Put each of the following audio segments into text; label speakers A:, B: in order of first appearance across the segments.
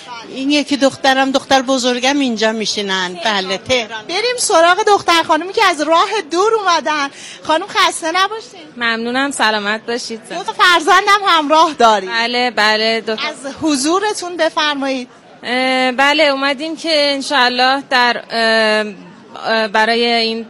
A: این یکی دخترم، دختر بزرگم اینجا میشینن. بله تهران.
B: بریم سراغ دختر خانومی که از راه دور اومدن. خانم خسته نباشین.
C: ممنونم، سلامت باشید.
B: 2 تا فرزندم همراه دارید.
C: بله
B: از حضورتون بفرمایید.
C: بله اومدیم که انشالله در برای این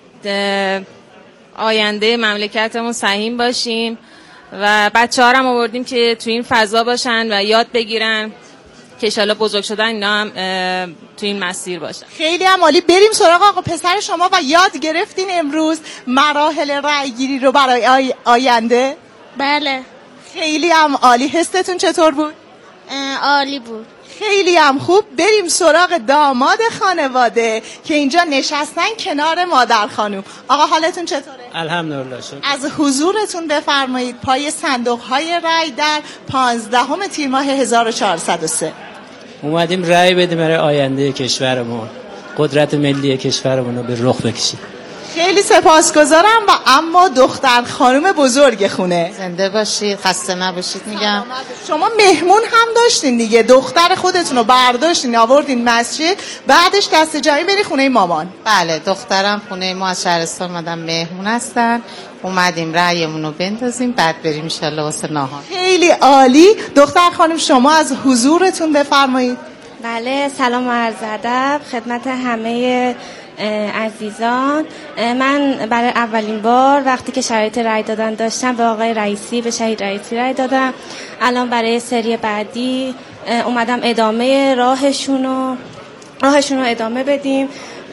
C: آینده مملکتمون سهیم باشیم و بچه‌ها رو هم آوردیم که تو این فضا باشن و یاد بگیرن که انشالله بزرگ شدن اینا هم تو این مسیر باشن.
B: خیلی هم عالی. بریم سراغ آقا پسر شما و یاد گرفتین امروز مراحل رأی گیری رو برای آینده؟
D: بله.
B: خیلی هم عالی. حستون چطور بود؟
D: عالی بود.
B: خیلی هم خوب. بریم سراغ داماد خانواده که اینجا نشستن کنار مادر خانوم. آقا حالتون چطوره؟
E: الحمدلله شکر.
B: از حضورتون بفرمایید پای صندوق‌های رای در 15 تیر ماه 1403.
E: اومدیم رای بدیم برای آینده کشورمون، قدرت ملی کشورمون رو به رخ بکشیم.
B: خیلی سپاسگزارم. و اما دختر خانم بزرگ خونه،
A: زنده باشید، خسته نباشید. میگم
B: شما مهمون هم داشتین دیگه، دختر خودتون رو برداشتین آوردین مسجد، بعدش دست جمعی بری خونه مامان.
A: بله دخترم خونه ما از شهرستان اومدن مهمون هستن، اومدیم رأیمون رو بندازیم بعد بریم انشالله واسه ناهار.
B: خیلی عالی. دختر خانم شما از حضورتون بفرمایید.
D: بله سلام و عرض ادب خدمت همه عزیزان. من برای اولین بار وقتی که شرایط رای دادن داشتم به آقای رئیسی، به شهید رئیسی رای دادم. الان برای سری بعدی اومدم ادامه راهشون رو ادامه بدیم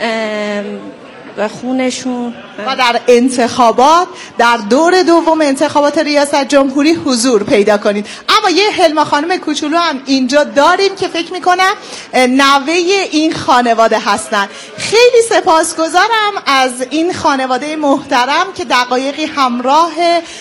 D: و خونشون
B: و در انتخابات در دور دوم انتخابات ریاست جمهوری حضور پیدا کنید. اما یه حلما خانم کوچولو هم اینجا داریم که فکر میکنم نوه این خانواده هستن. خیلی سپاسگزارم از این خانواده محترم که دقایقی همراه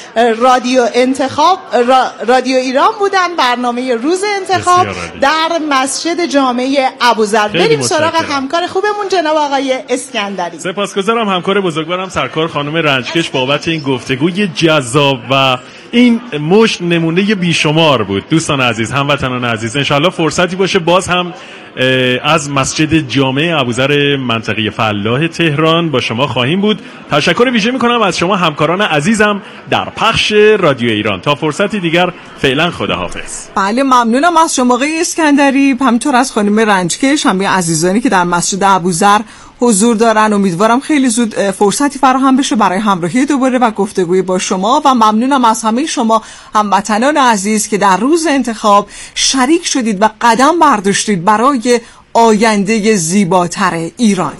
B: رادیو ایران بودن، برنامه روز انتخاب در مسجد جامع ابوذر. بریم سراغ همکار خوبمون جناب آقای اسکندری.
F: سپاسگزارم همکار بزرگوارم سرکار خانم رنجکش بابت این گفتگوی جذاب و این مشت نمونه بیشمار بود. دوستان عزیز، هموطنان عزیز، انشالله فرصتی باشه باز هم از مسجد جامع ابوذر منطقه فلاح تهران با شما خواهیم بود. تشکر ویژه میکنم از شما همکاران عزیزم در پخش رادیو ایران. تا فرصتی دیگر فعلا خداحافظ.
G: بله ممنونم از شما آقای اسکندری، همینطور از خانم رنجکش، همه عزیزانی که در مسجد ابوذر حضور دارن. امیدوارم خیلی زود فرصتی فراهم بشه برای همراهی دوباره و گفتگوی با شما و ممنونم از همه شما هموطنان عزیز که در روز انتخاب شریک شدید و قدم برداشتید برای آینده زیباتر ایران.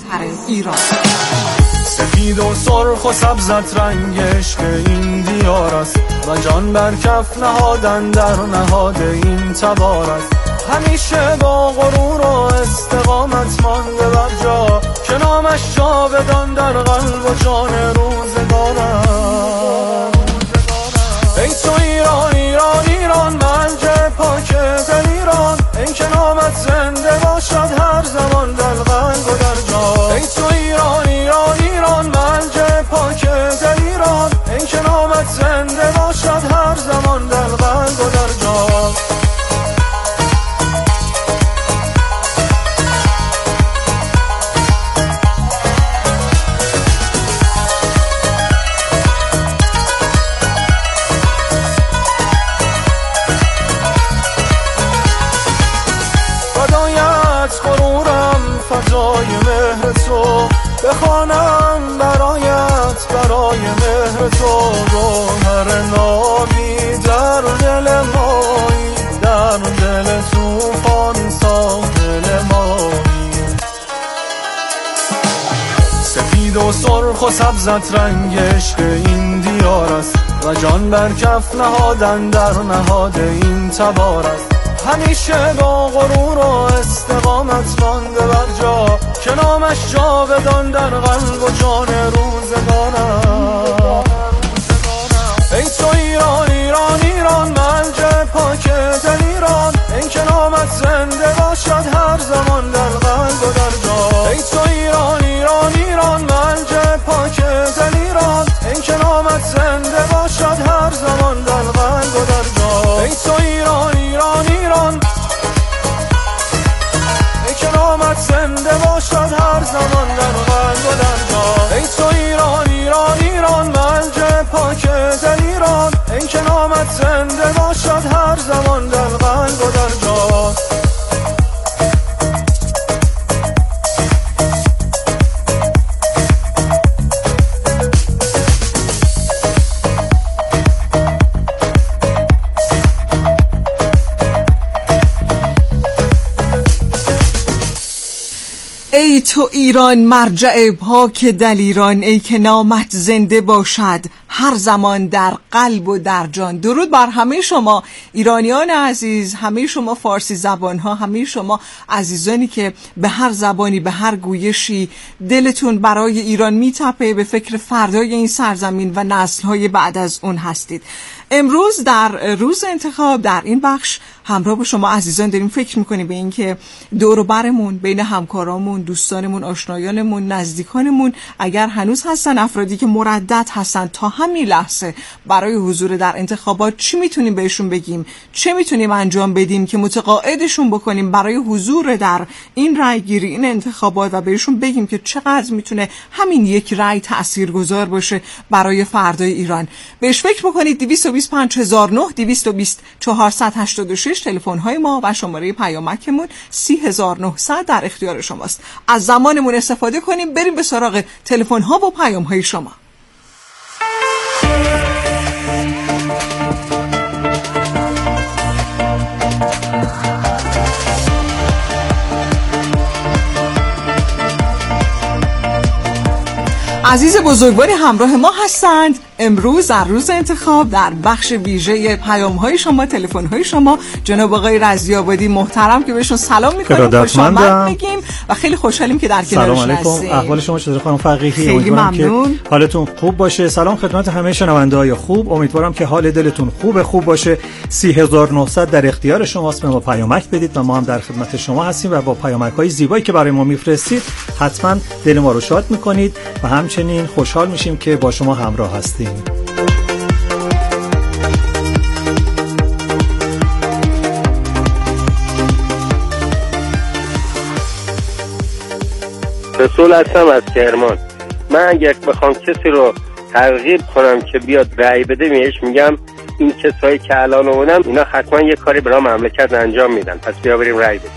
H: سفید و سرخ و سبزت رنگش که این دیار است و جان بر کف نهادن در نهاد این تبار است. همیشه با غرور و استقامت مانده بر جا که نامش جاودان در قلب و جان روزگار است. ای تو ایران ایران ایران منجع پاک دل ایران، این که نامت زنده باشد هر زمان در قلب و در جا. ای تو ایران ایران ایران منجع پاک دل ایران، این که نامت زنده باشد هر زمان در قلب و در جا. فضای مهر تو بخوانم برایت، برای مهر تو گوهر نابی در دل مایی، در دل توفان ساحل مایی. سفید و سرخ و سبزت رنگش که این دیار است و جان بر کف نهادن در نهاد این تبار است. همیشه با غرور و استقامت مانده بر جا که نامش جاودان در قلب و جان روزگارم. ای تو ایران ایران ایران منجع پاک دل ایران، این که نامت زنده باشد هر زمان در قلب و در جا. ای تو ایران ایران ایران منجع پاک دل ایران، این که نامت زنده باشد هر زمان در قلب و در جا. ای تو ایران ایران ایران نامت زنده باشد هر زمان در قلب و در جان. ای تو ایران ایران ایران مرج پاک دل ایران، ای که نامت زنده باشد هر زمان در قلب و در جان.
G: ای تو ایران مرجع پاک دل ایران، ای که نامت زنده باشد هر زمان در قلب و در جان. درود بر همه شما ایرانیان عزیز، همه شما فارسی زبان ها، همه شما عزیزانی که به هر زبانی به هر گویشی دلتون برای ایران میتپه، به فکر فردای این سرزمین و نسل‌های بعد از اون هستید. امروز در روز انتخاب در این بخش همراه با شما عزیزان داریم فکر میکنیم به این که دور و برمون، بین همکارامون، دوستانمون، آشنایانمون، نزدیکانمون اگر هنوز هستن افرادی که مردد هستن تا همین لحظه برای حضور در انتخابات، چی میتونیم بهشون بگیم، چه میتونیم انجام بدیم که متقاعدشون بکنیم برای حضور در این رأیگیری، این انتخابات، و بهشون بگیم که چقدر میتونه همین یک رأی تاثیرگذار باشه برای فردای ایران. بهش فکر بکنید. 225009 220 486 تلفن های ما و شماره پیامکمون 30900 در اختیار شماست. از زمانمون استفاده کنیم، بریم به سراغ تلفن ها و پیام های شما. عزیز بزرگواری همراه ما هستند امروز در روز انتخاب در بخش ویژه پیام‌های شما، تلفن‌های شما. جناب آقای رضی‌آبادی محترم که بهشون سلام می‌کنیم، خوش آمد میگیم و خیلی خوشحالیم که در کنارشون هستیم.
I: سلام علیکم، احوال شما چطوره خانم فقیهی؟
G: خیلی ممنون
I: که حالتون خوب باشه. سلام خدمت همه شنونده‌های خوب، امیدوارم که حال دلتون خوب باشه. 30900 در اختیار شماست، به ما پیامک بدید و ما هم در خدمت شما هستیم و با پیامک‌های زیبایی که برای ما می‌فرستید حتما دل ما رو شاد می‌کنید و همچنین خوشحال میشیم که با شما همراه هستیم.
J: رسول هستم از کرمان. من اگر بخوام کسی رو ترغیب کنم که بیاد رأی بده، میگم این کسایی که الان اومدن اینا حتما یه کاری برای مملکت انجام میدن، پس بیا بریم رأی بدیم.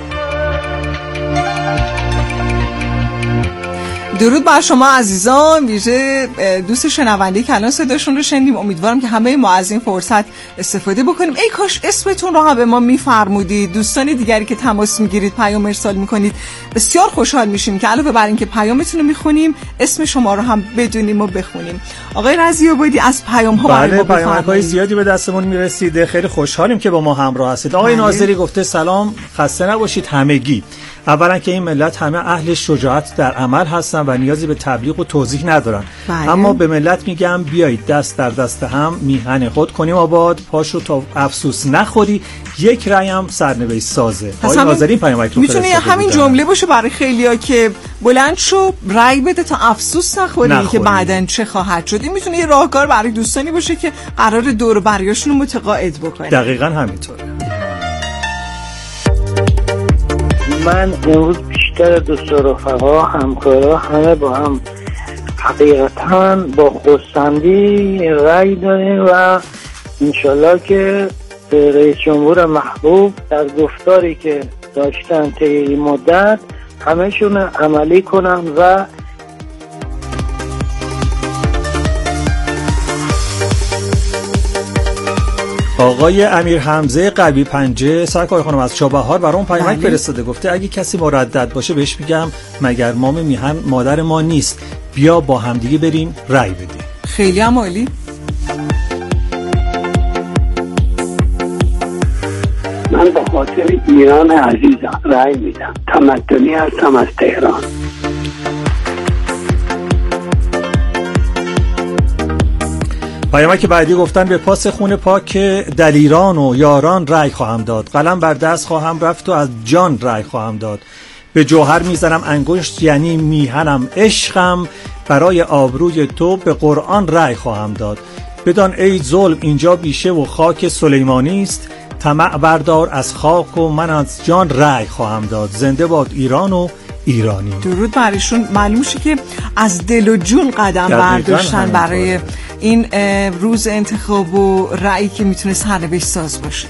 G: درود بر شما عزیزان، ویژه دوست شنونده که الان صداشون رو شنیدیم. امیدوارم که همه ما از این فرصت استفاده بکنیم. ای کاش اسمتون رو هم به ما میفرمودید. دوستان دیگری که تماس میگیرید، پیام ارسال میکنید، بسیار خوشحال میشیم که علاوه بر این که پیامتون رو میخونیم، اسم شما رو هم بدونیم و بخونیم. آقای رضی‌آبادی از پیام ها برای ما بفرمایید.
I: پیام‌های زیادی به دستمون میرسیده، خیلی خوشحالیم که با ما همراه هستید. آقای ناظری گفته سلام، خسته نباشید همگی. اولا که این ملت همه اهل شجاعت در عمل هستن و نیازی به تبلیغ و توضیح ندارن. اما به ملت میگم بیایید دست در دست هم میهن خود کنیم آباد، پاشو تا افسوس نخوری، یک رأی هم سرنوشت سازه. آقای ناظری پیامک رو
G: میتونه همین جمله باشه برای خیلیا که بلند شو رأی بده تا افسوس نخوری که بعدن چه خواهد شد. این میتونه یه راهکار برای دوستانی باشه که قرار دور و بریاشون رو متقاعد بکنه.
I: دقیقاً همینطوره.
K: من امروز بیشتر دوست و رفقا، همکارا همه با هم حقیقتاً با خرسندی رأی داریم و انشالله که رئیس جمهور محبوب در گفتاری که داشتن طی این مدت همه‌شون عملی کنن و
I: آقای امیر حمزه قلبی پنجه سرکار خانم از چابهار برام پیامک فرستاده، گفته اگه کسی مردد باشه بهش میگم مگر مام میهن مادر ما نیست، بیا با همدیگه بریم رأی بدیم.
G: خیلی هم عالی.
L: من به خاطر ایران عزیزم رأی میدم. تمدنی هستم از تهران.
I: پیامک بعدی گفتن به پاس خون پاک دلیران و یاران رأی خواهم داد، قلم بر دست خواهم رفت و از جان رأی خواهم داد، به جوهر میزنم انگشت یعنی میهنم عشقم، برای آبروی تو به قرآن رأی خواهم داد، بدان ای ظلم اینجا بیشه و خاک سلیمانی است، طمع بردار از خاک و من از جان رأی خواهم داد. زنده باد ایران و ایرانی.
G: درود برشون. معلوم میشه که از دل و جون قدم برداشتن برای این روز انتخاب و رأیی که میتونه سرنوشت ساز باشه.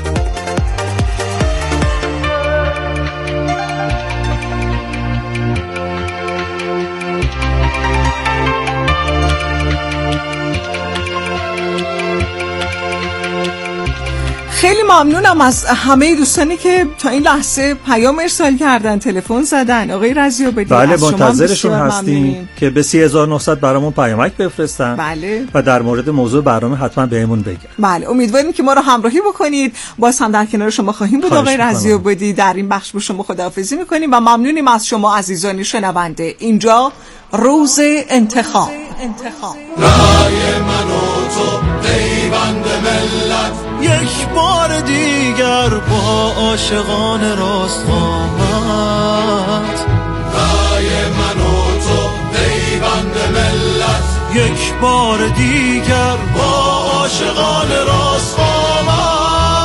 G: خیلی ممنونم از همه دوستانی که تا این لحظه پیام ارسال کردن، تلفن زدن. آقای رضی‌آبادی،
I: بله منتظرشون هستیم که به 3900 برامون پیامک بفرستن.
G: بله.
I: و در مورد موضوع برنامه حتما بهمون بگن.
G: بله، امیدواریم که ما رو همراهی بکنید. باز هم در کنار شما خواهیم بود. آقای رضی‌آبادی، در این بخش با شما خداحافظی میکنیم و ممنونیم از شما عزیزان شنونده. اینجا روز انتخاب.
H: رای من و تو پیوند ملت، یک بار دیگر با عاشقان راست قامت. رای من و تو پیوند ملت، یک بار دیگر با عاشقان راست قامت.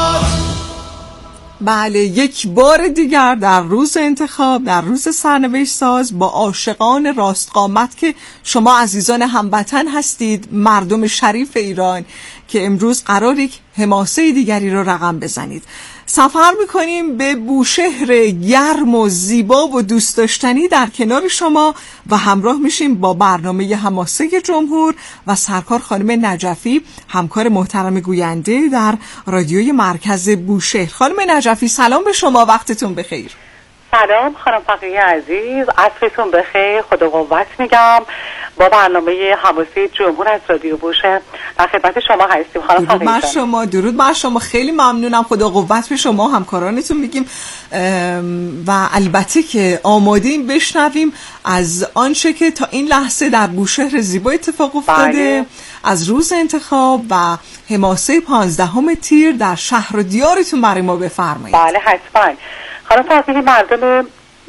G: بله، یک بار دیگر در روز انتخاب، در روز سرنوشت ساز با عاشقان راستقامت که شما عزیزان هموطن هستید، مردم شریف ایران که امروز قرار یک حماسه دیگری رو رقم بزنید. سفر میکنیم به بوشهر گرم و زیبا و دوست داشتنی در کنار شما و همراه میشیم با برنامه حماسه جمهور و سرکار خانم نجفی، همکار محترم گوینده در رادیوی مرکز بوشهر. خانم نجفی سلام به شما، وقتتون بخیر.
M: سلام خانم فقیه عزیز، عصرتون بخیر، خدا قوت میگم. با برنامه حماسه جمهور از رادیو بوشهر در خدمت شما هستیم. خانم
G: درود بر شما. درود بر شما، خیلی ممنونم. خدا قوت به شما همکارانتون میگیم و البته که آماده‌ایم بشنویم از آنچه که تا این لحظه در بوشهر زیبا اتفاق افتاده.
M: بله.
G: از روز انتخاب و حماسه 15 تیر در شهر و دیارتون برای ما بفرمایید.
M: بله حتما. خانم فقیه، مردم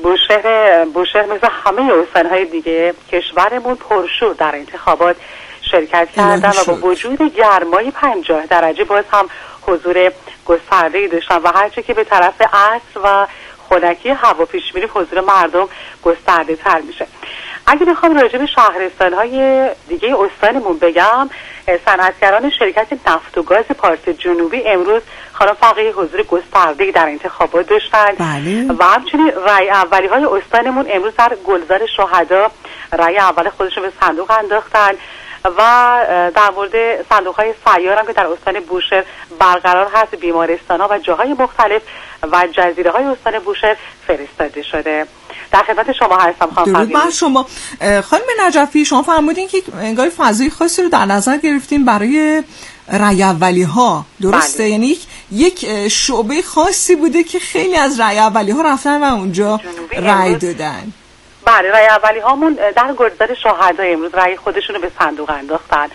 M: بوشهر مثل همه استان‌های دیگه کشورمون پرشور در انتخابات شرکت کردن و با وجود گرمای 50 درجه باز هم حضور گسترده‌ای داشتن و هرچه که به طرف عصر و خنکی هوا پیش میره حضور مردم گسترده تر میشه. اگه بخوام راجع به شهرستان‌های دیگه استانمون بگم، صنعتگران شرکت نفت و گاز پارس جنوبی امروز خانم فقیه حضور گسترده‌ای در انتخابات داشتن.
G: بله.
M: و همچنین رأی اولی‌های استانمون امروز در گلزار شهدا رأی اول خودشون به صندوق انداختن و در مورد صندوق‌های سیار هم که در استان بوشهر برقرار هست، بیمارستان‌ها و جاهای مختلف و جزیره‌های استان بوشهر فرستاده شده. در خدمت شما هستم خانم.
G: درود بر شما. خانم نجفی، شما فرمودین که انگار فضای خاصی رو در نظر گرفتین برای رأی اولی ها، درسته؟
M: بله.
G: یعنی یک شعبه خاصی بوده که خیلی از رأی اولی ها رفتن و اونجا رأی دادن.
M: بله، رأی اولی هامون در گلزار شهدا امروز رأی خودشون رو به صندوق انداختن.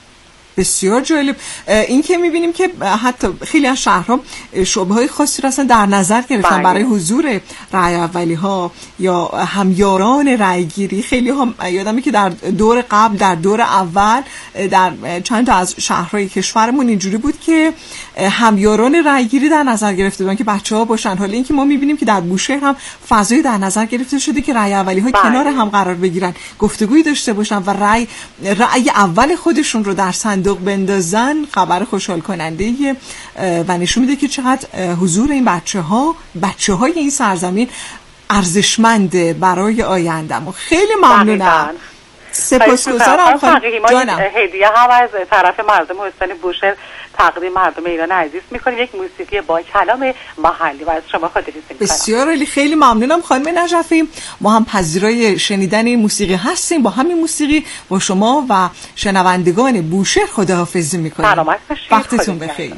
G: بسیار جالب. این که میبینیم که حتی خیلی از شهرها شعبه‌های خاصی رو اصلا در نظر گرفتن برای حضور رأی اولی ها یا همیاران رأی گیری. خیلی ها یادمه که در دور قبل، در دور اول در چند تا از شهرهای کشورمون اینجوری بود که همیاران رأی گیری در نظر گرفته بودن که بچه‌ها باشن. حالا اینکه ما میبینیم که در بوشهر هم فضای در نظر گرفته شده که رأی اولی ها کنار هم قرار بگیرن، گفتگویی داشته باشن و رأی اول خودشون رو در صندوق بندازن. خبر خوشحال کننده و نشون میده که چقدر حضور این بچه‌های این سرزمین ارزشمنده برای آینده‌مون. خیلی ممنونم. سپاسگزارم خانم جانم.
M: هدیه هم از طرف مردم استان بوشهر تقدیم مردم ایران عزیز میکنیم، یک موسیقی با کلام محلی و از شما خداحافظی میکنم.
G: بسیار عالی، خیلی ممنونم خانم نجفی. ما هم پذیرای شنیدن این موسیقی هستیم. با همین موسیقی با شما و شنوندگان بوشهر خداحافظی میکنیم.
M: سلامت باشید،
G: وقتتون بخیر.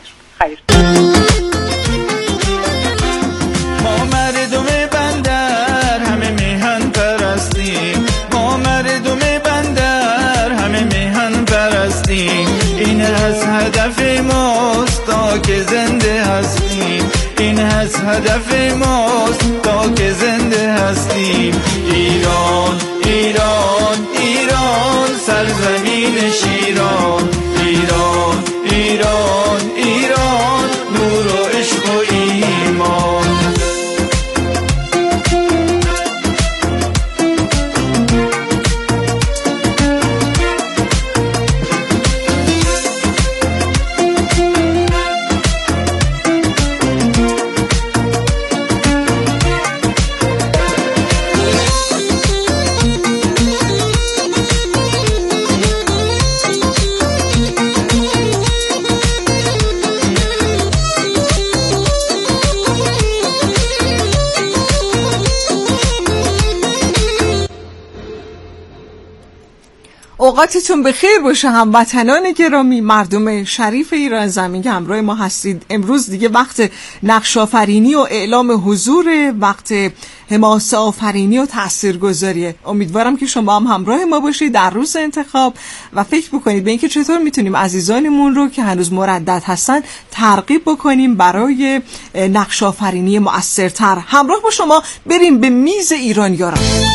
H: ما مردم بندر همه میهن پرستیم، ما مردم بندر همه میهن پرستیم. این از هدف ماست تا که زنده هستیم، این از هدف ماست تا که زنده هستیم. ایران ایران ایران سرزمین شیران، ایران ایران ایران نور و
G: اوقاتتون بخیر باشه هموطنان گرامی، مردم شریف ایران زمین که همراه ما هستید. امروز دیگه وقت نقش آفرینی و اعلام حضور، وقت حماسه آفرینی و تاثیرگذاریه. امیدوارم که شما هم همراه ما باشید در روز انتخاب و فکر بکنید به اینکه چطور میتونیم عزیزانمون رو که هنوز مردد هستن ترغیب بکنیم برای نقش آفرینی مؤثرتر. همراه با شما بریم به میز ایرانیاران.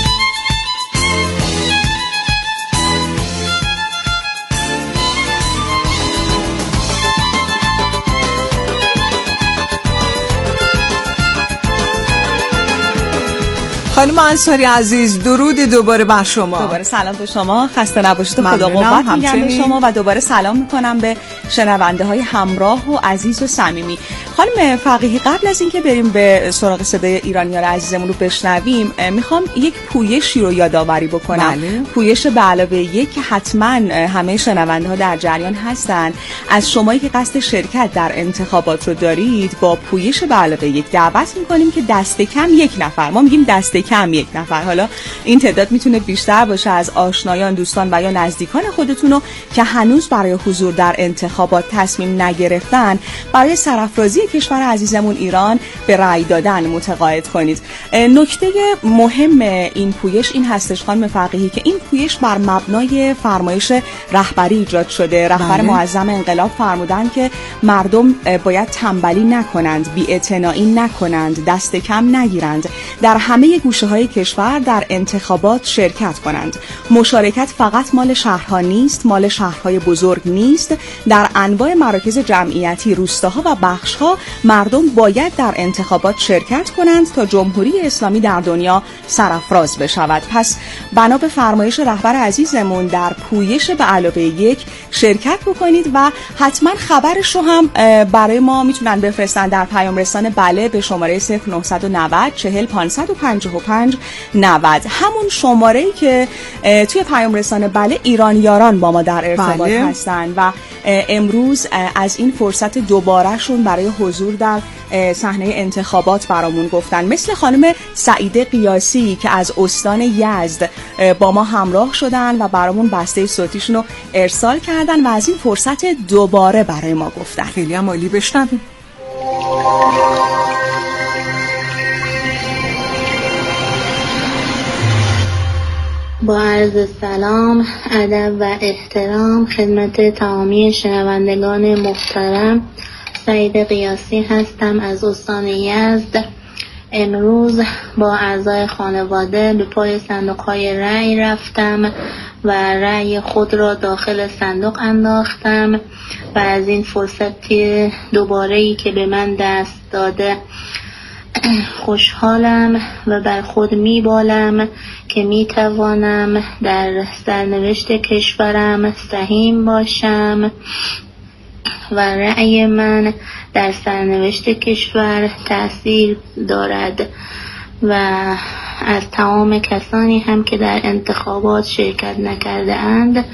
G: خانم انصاری عزیز، درود دوباره بر شما.
N: دوباره سلام به شما، خسته نباشید و خدا قوت میگم به شما و دوباره سلام میکنم به شنونده های همراه و عزیز و صمیمی. خانم فقیهی، قبل از اینکه بریم به سراغ صدای ایرانیار عزیزمون رو بشنویم، میخوام یک پویشی رو یادآوری بکنم. پویش به علاوه یک که حتما همه شنونده ها در جریان هستن. از شمایی که قصد شرکت در انتخابات رو دارید، با پویش به علاوه یک دعوت میکنیم که دست کم یک نفر، ما میگیم دست کم یک نفر، حالا این تعداد میتونه بیشتر باشه، از آشنایان، دوستان و یا نزدیکان خودتونو که هنوز برای حضور در انتخابات تصمیم نگرفتن، برای سرافرازی کشور عزیزمون ایران به رأی دادن متقاعد کنید. نکته مهم این پویش این هستش خانم فقیهی که این پویش بر مبنای فرمایش رهبری ایجاد شده. رهبر معظم انقلاب فرمودن که مردم باید تنبلی نکنند، بی‌اعتنایی نکنند، دست کم نگیرند، در همه گوشه‌های کشور در انتخابات شرکت کنند. مشارکت فقط مال شهرها نیست، مال شهرهای بزرگ نیست. در انواع مراکز جمعیتی، روستاها و بخش‌ها مردم باید در انتخابات شرکت کنند تا جمهوری اسلامی در دنیا سرافراز بشود. پس بنا به فرمایش رهبر عزیزمون در پویش به علاوه یک شرکت بکنید و حتما خبرش رو هم برای ما میتونن بفرستن در پیام رسان بله به شماره 0990 40 555 90. همون شماره‌ای که توی پیام رسان بله ایرانیاران با ما در ارتباط هستن و امروز از این فرصت دوبارهشون برای حضور در صحنه انتخابات برامون گفتن، مثل خانم سعیده قیاسی که از استان یزد با ما همراه شدن و برامون بسته صوتیشون رو ارسال کردن و از این فرصت دوباره برای ما گفتن.
G: خیلی هم عالی، بشنویم.
O: با عرض سلام، ادب و احترام خدمت تمامی شنوندگان محترم، سعید قیاسی هستم از استان یزد. امروز با اعضای خانواده به پای صندوق‌های رأی رفتم و رأی خود را داخل صندوق انداختم و از این فرصتی دوباره‌ای که به من دست داده خوشحالم و بر خود میبالم که میتوانم در سرنوشت کشورم سهیم باشم و رأی من در سرنوشت کشور تأثیر دارد و از تمام کسانی هم که در انتخابات شرکت نکرده اند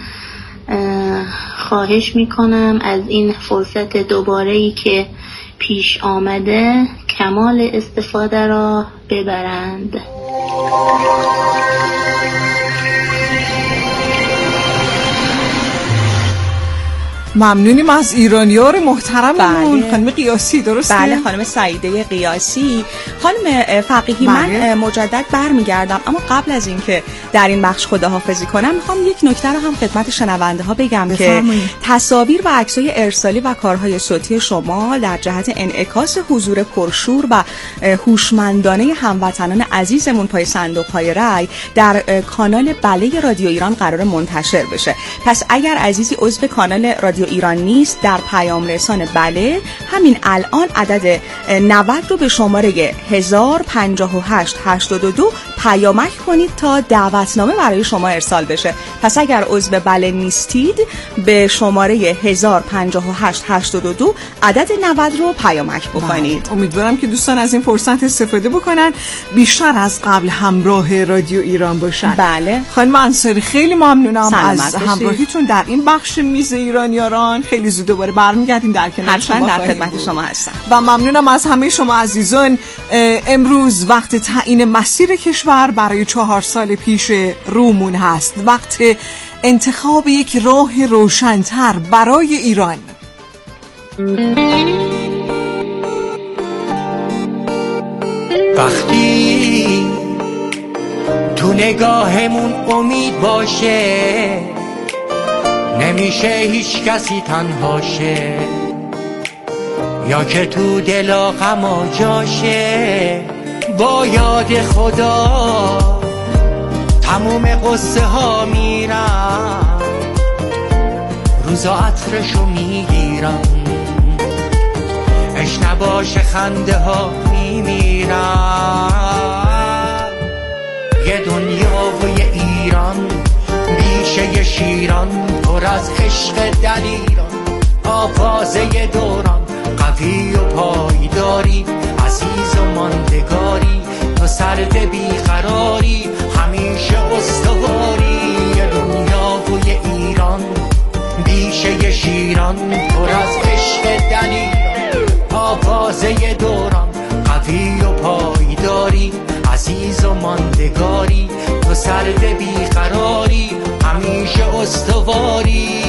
O: خواهش میکنم از این فرصت دوباره‌ای که پیش آمده کمال استفاده را ببرند.
G: ممنونیم از ایرانیار محترممون. خانم قیاسی درسته؟
N: بله خانم سعیده قیاسی. خانم فقیهی من مجدد برمیگردم، اما قبل از اینکه در این بخش خداحافظی کنم میخوام یک نکته رو هم خدمت شنونده ها بگم که تصاویر و عکسای ارسالی و کارهای صوتی شما در جهت انعکاس حضور پرشور و هوشمندانه هموطنان عزیزمون پای صندوق های رأی در کانال بله رادیو ایران قرار منتشر بشه. پس اگر عزیزی عضو کانال رادیو ایران نیست، در پیام رسان بله همین الان عدد 90 رو به شماره 105882 پیامک کنید تا دعوتنامه برای شما ارسال بشه. پس اگر عضو بله نیستید به شماره 105882 عدد 90 رو پیامک بکنید.
G: امیدوارم که دوستان از این فرصت استفاده بکنن، بیشتر از قبل همراه رادیو ایران باشن.
N: بله
G: خانم انصاری خیلی ممنونم از همراهیتون در این بخش میز ایرانیاران. خیلی زود دوباره برمیگردیم در کنار شما،
N: در خدمت شما هستم
G: و ممنونم از همه شما عزیزان. امروز وقت تعیین مسیر کشور برای 4 سال پیش رومون هست، وقت انتخاب یک راه روشن‌تر برای ایران.
P: وقتی تو نگاهمون امید باشه نمیشه هیچ کسی تنها شه، یا که تو دلا غم جاشه با یاد خدا تموم قصه ها میرم، روزا عطرشو میگیرم، اش نباشه خنده ها میمیرم. یه دنیا و یه ایران بیشه یه شیران پر از عشق دلیران، آوازه دوران قوی و پایداری، عزیز و ماندگاری، تو سرد بیقراری همیشه استواری. یه دنیا و یه ایران بیشه یه شیران پر از عشق دلیران، آوازه دوران قوی و پایداری، عزیز و ماندگاری، تو سرد بیقراری همیشه استواری.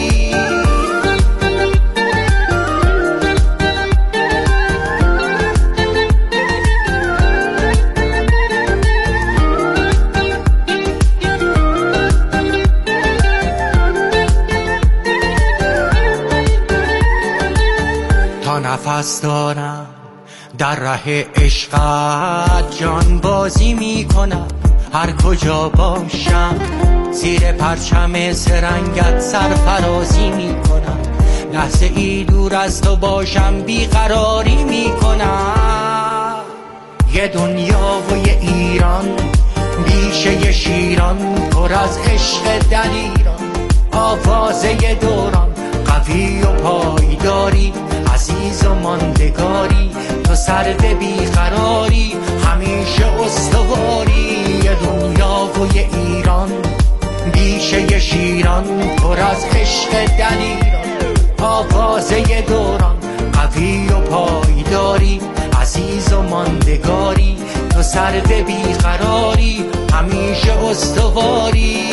P: تا نفس دارم در ره عشقت جان بازی میکنم، هر کجا باشم زیر پرچم سرنگت سرفرازی میکنم، لحظه ای دور از تو باشم بیقراری میکنم. یه دنیا و یه ایران بیشه یه شیران پر از عشق دلیران، آوازه دوران قوی و پایداری، عزیز و ماندگاری، تو سرد بیقراری همیشه استواری. یه دنیا و یه ایران بیشه یه شیران پر از عشق دلیران، آوازه دوران قوی و پایداری، عزیز و ماندگاری، تو سرد بیقراری همیشه استواری.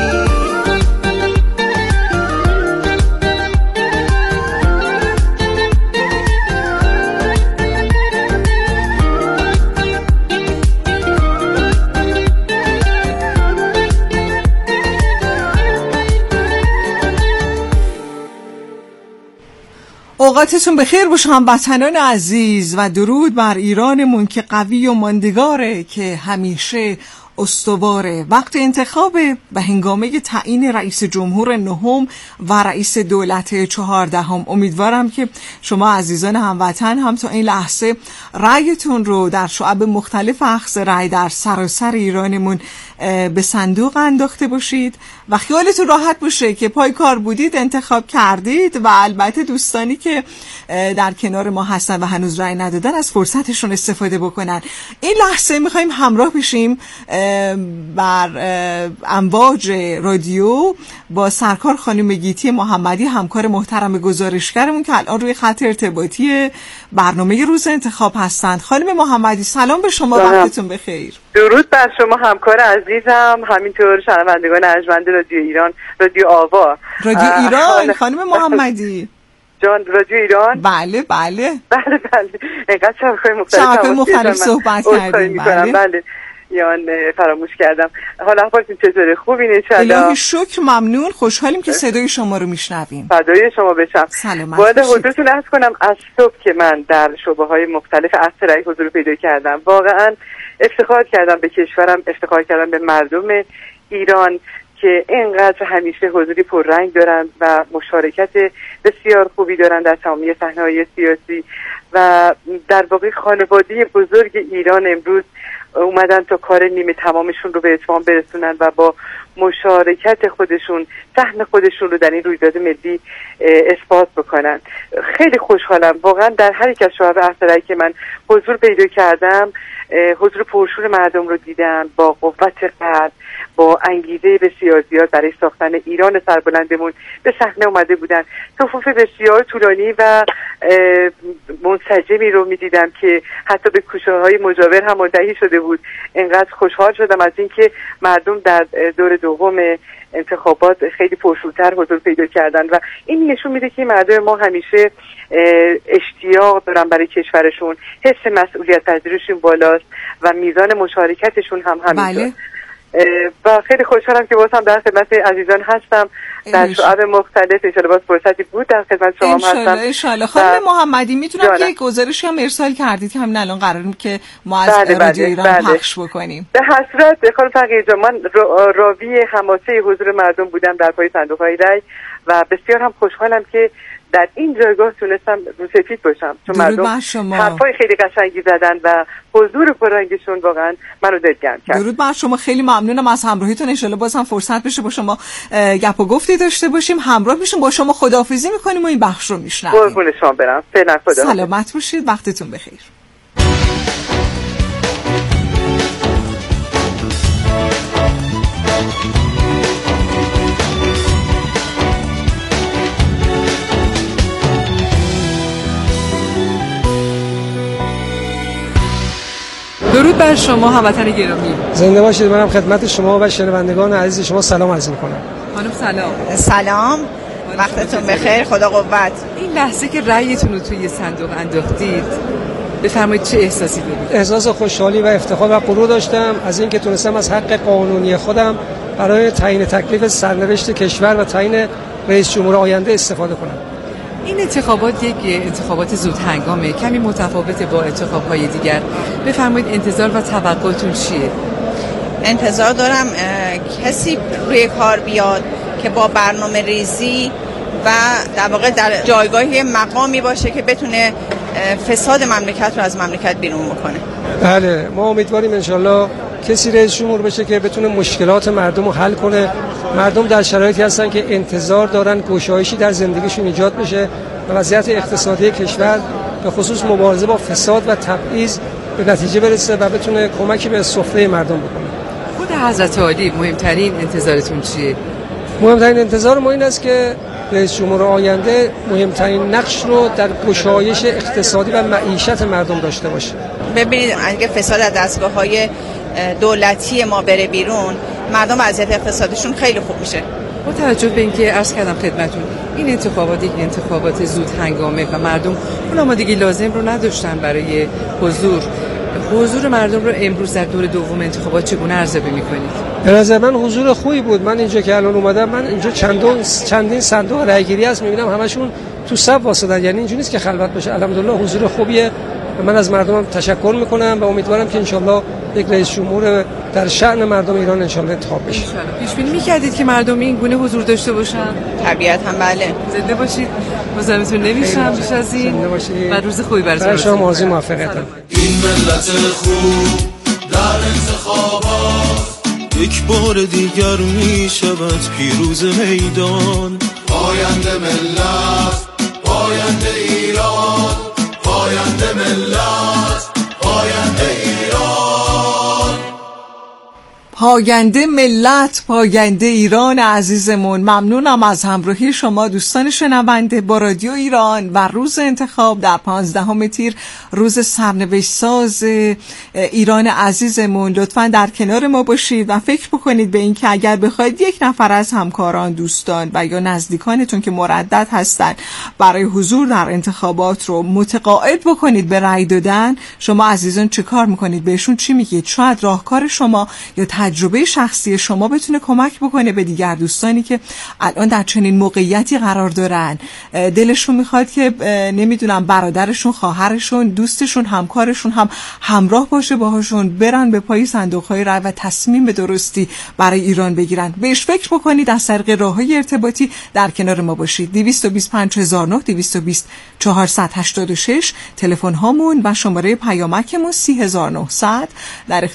G: اوقاتتون بخیر باشه هموطنان عزیز و درود بر ایرانمون که قوی و ماندگاره، که همیشه استواره. وقت انتخاب و هنگامه تعیین رئیس جمهور نهم و رئیس دولت 14. امیدوارم که شما عزیزان هموطن هم تا این لحظه رأیتون رو در شعب مختلف اخذ رأی در سراسر ایرانمون به صندوق انداخته باشید و خیالتون راحت باشه که پای کار بودید انتخاب کردید، و البته دوستانی که در کنار ما هستن و هنوز رأی ندادن از فرصتشون استفاده بکنن. این لحظه میخوایم همراه بشیم بر امواج رادیو با سرکار خانم گیتی محمدی، همکار محترم گزارشگرمون که الان روی خط ارتباطی برنامه روز انتخاب هستند. خانم محمدی سلام به شما، وقتتون بخیر.
Q: درود بر شما همکار عزیزم، همینطور شنوندگان ارجمند رادیو ایران، رادیو آوا.
G: رادیو ایران خانم محمدی
Q: جان، رادیو ایران.
G: بله بله
Q: بله بله، اینقدر
G: شبکه‌های مختلف صحبت کردیم.
Q: بله یان فراموش کردم. حالا احوالتون چطوره؟ خوبین ان شاء الله؟
G: الهی شکر، ممنون، خوشحالیم که صدای شما رو میشنویم.
Q: فدای شما بشم. باید حضورتون عرض کنم از صبح که من در شعبه‌های مختلف اخذ رأی حضور پیدا کردم، واقعا افتخار کردم به کشورم، افتخار کردم به مردم ایران که اینقدر همیشه حضوری پررنگ دارن و مشارکت بسیار خوبی دارن در تمامی صحنه‌های سیاسی، و در واقع خانواده بزرگ ایران امروز اومدن تا کار نیمه تمامشون رو به اتمام برسونن و با مشارکت خودشون سهم خودشون رو در این رویداد ملی اثبات بکنن. خیلی خوشحالم واقعا در هر یک از شعب اخضرایی که من حضور پیدا کردم، حضور پرشور مردم رو دیدم، با قوت قلب، با انگیزه بسیار زیاد برای ساختن ایران سربلندمون به صحنه اومده بودن. صفوف بسیار طولانی و منسجمی رو می‌دیدم که حتی به کوچه‌های مجاور هم منتهی شده بود. انقدر خوشحال شدم از اینکه مردم در دور دوم انتخابات خیلی پرشورتر حضور پیدا کردن و این نشون میده که مردم ما همیشه اشتیاق دارن برای کشورشون، حس مسئولیت پذیریشون بالاست و میزان مشارکتشون هم همینطور.
G: بله.
Q: و خیلی خوشحالم که بازم در خدمت عزیزان هستم در شعب مختلف. انشالله باز فرصتی بود در خدمت شما هستم.
G: انشالله. خانم محمدی میتونم که یک گزارشی هم ارسال کردید که همین الان قراریم که ما از رادیو ایران پخش بکنیم.
Q: به هر صورت خانم فقیه جان، من راوی حماسه حضور مردم بودم در پای صندوق‌های رای و بسیار هم خوشحالم که در این جایگاه تونستم روسفید باشم، چون مردم حرفای خیلی قشنگی زدن و حضور پررنگشون واقعا منو دلگرم کرد.
G: درود بر شما، خیلی ممنونم از همراهیتون. ان شاءالله باز هم فرصت بشه با شما گپ و گفتی داشته باشیم، همراه میشیم، با شما خداحافظی میکنیم و این بخش رو میشنویم.
Q: قربون شما برم. فعلا خدا.
G: سلامت باشید، وقتتون بخیر.
R: درود بر شما هموطن گرامی.
S: زنده باشید. منم خدمت شما و شنوندگان عزیز شما سلام عرض می‌کنم.
R: خانم سلام.
T: سلام. وقتتون بخیر، خدا قوت.
R: این لحظه که رأیتون رو توی صندوق انداختید بفرمایید چه احساسی دارید؟
S: احساس خوشحالی و افتخار و غرور داشتم از اینکه تونستم از حق قانونی خودم برای تعیین تکلیف سرنوشت کشور و تعیین رئیس جمهور آینده استفاده کنم.
R: این انتخابات یک انتخابات زود هنگامه، کمی متفاوته با انتخاب‌های دیگر. بفرمایید انتظار و توقعتون چیه؟
T: انتظار دارم کسی روی کار بیاد که با برنامه ریزی و در واقع در جایگاهی مقامی باشه که بتونه فساد مملکت رو از مملکت بیرون بکنه.
S: بله، ما امیدواریم انشالله کسی رئیس جمهور بشه که بتونه مشکلات مردم رو حل کنه. مردم در شرایطی هستن که انتظار دارن گشایشی در زندگیشون ایجاد بشه و وضعیت اقتصادی کشور به خصوص مبارزه با فساد و تبعیض به نتیجه برسه و بتونه کمکی به سفره مردم بکنه.
R: خود حضرت عالی مهمترین انتظارتون چیه؟
S: مهمترین انتظار ما این است که رئیس جمهور آینده مهمترین نقش رو در گشایش اقتصادی و معیشت مردم داشته باشه.
T: ببینید اگه فساد از دستگاه‌های دولتی ما بره بیرون، مردم وضعیت اقتصادیشون خیلی خوب میشه.
R: با توجه به اینکه عرض کردم خدمتتون این انتخابات یک انتخابات زود هنگامه و مردم اون آمادگی لازم رو نداشتن برای حضور مردم رو امروز در دور دوم انتخابات چگونه ارزیابی می‌کنید؟
S: به نظر من حضور خوبی بود. من اینجا که الان اومدم، من اینجا چندین صندوق رایگیری هست می‌بینم همشون تو صف واسطن، یعنی اینجوری نیست که خلوت بشه. الحمدلله حضور خوبیه. من از مردمم تشکر می‌کنم و امیدوارم که انشالله یک رئیس جمهور در شأن مردم ایران انشالله انتخاب بشه.
R: پیش بینی می‌کردید که مردم این گونه حضور داشته باشن؟
T: طبیعتاً بله.
R: زنده باشید. مزاحمتون نمی‌شم بیش از این. و روز خوبی براتون.
S: برای شما آرزوی موفقیت.
U: این ملت خوب در انتخابات یک بار دیگر می‌شود پیروز میدان. پاینده ملت، پاینده ایران، پاینده ملت، پاینده ایران.
G: پاینده ملت، پاینده ایران عزیزمون. ممنونم از همراهی شما دوستان شنونده با رادیو ایران و روز انتخاب در 15 تیر، روز سرنوشت ساز ایران عزیزمون. لطفاً در کنار ما باشید و فکر بکنید به این که اگر بخواید یک نفر از همکاران، دوستان و یا نزدیکانتون که مردد هستن برای حضور در انتخابات رو متقاعد بکنید به رأی دادن، شما عزیزان چه کار میکنید؟ بهشون چی میگید؟ شاید راهکار شما یا تجربه شخصی شما بتونه کمک بکنه به دیگر دوستانی که الان در چنین موقعیتی قرار دارن. دلشون میخواد که نمیدونم برادرشون، خواهرشون، دوستشون، همکارشون هم همراه باشه باهاشون، برن به پای صندوق‌های رای و تصمیم به درستی برای ایران بگیرن. بهش فکر بکنید، از طریق راه‌های ارتباطی در کنار ما باشید. 225009 220 486 تلفن هامون و شماره پیامکمون 3900 در